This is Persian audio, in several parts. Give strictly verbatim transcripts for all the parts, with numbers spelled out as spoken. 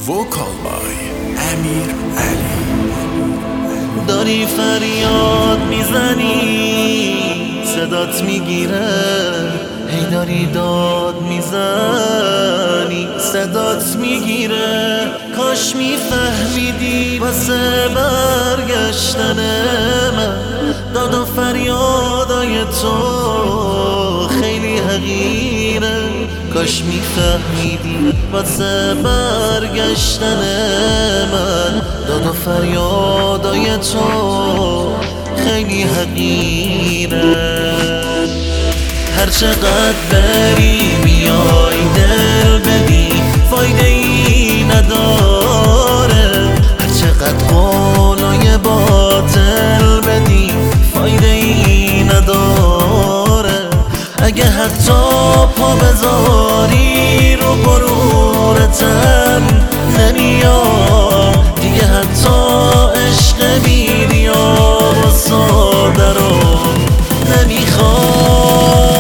Vocal by امیر علی. داری فریاد میزنی صدات میگیره، هی داری داد میزنی صدات میگیره. کاش میفهمیدی واسه برگشتن من داد و فریادای تو خیلی حقیره. کاش میفهمیدی واسه برگشتن من داد و فریادای تو خیلی حقیره. هر چقدر بری بیای دل بدی فایده ای نداره، هر چقدر قولای باطل بدی فایده ای نداره. اگه حتی پا بذاری رو غرورتم نمیام دیگه، حتی عشق بیدیا و ساده رو نمیخوام.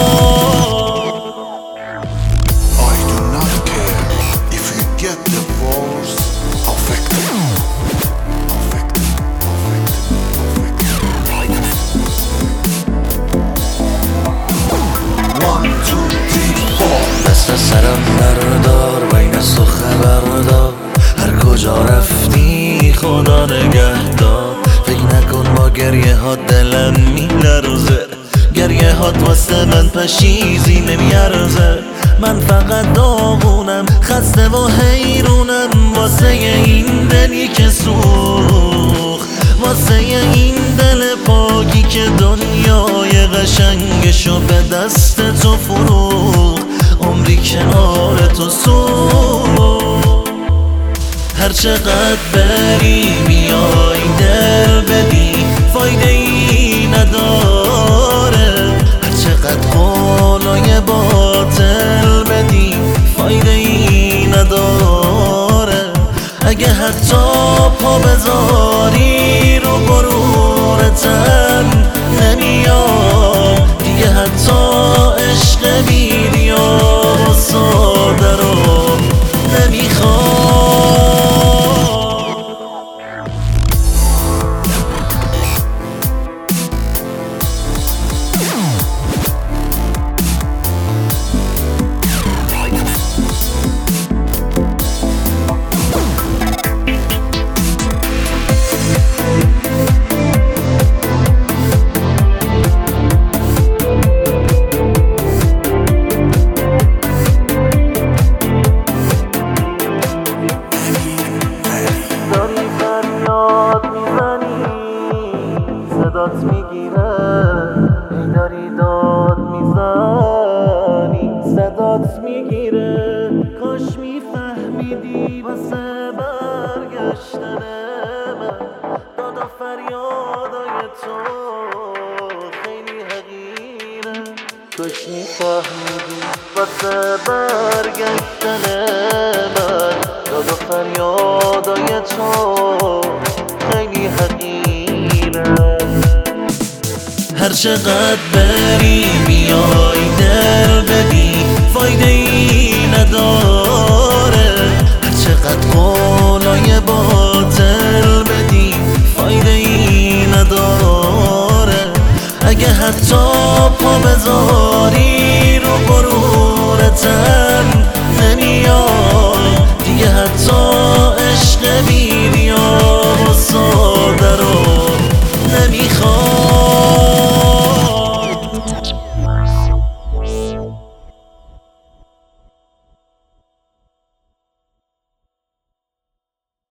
I do not care if you get divorced. Affected. Affected. Affected. One, two, three, four. دست سرم بردار و این از تو خبردار، هر کجا رفتی خدا نگهدار. فکر نکن با گریه ها دلم میلرزه، گریه هات واسه من پشیزی نمیارزه. من فقط داغونم خسته و حیرونم واسه این دلی که سوخت، واسه این دل پاکی که دنیای قشنگشو به دست تو فروخت، عمری کنار تو سوخت. هر چقدر بری بیای دل بدی فایده ای نداره، هر چقدر قولای باطل بدی فایده ای نداره. اگه حتی پا بذاری رو غرورتم نمیام دیگه، حتی عشق بیدیا و ساده رو نمیخوام. صدات میگیره، ای داری داد میزنی صدات میگیره. کاش میفهمیدی واسه برگشتن من داد و فریادای تو خیلی حقیره. کاش میفهمیدی واسه برگشتن من داد و فریادای تو خیلی حقیره. هر چقدر بری بیای دل بدی فایده ای نداره،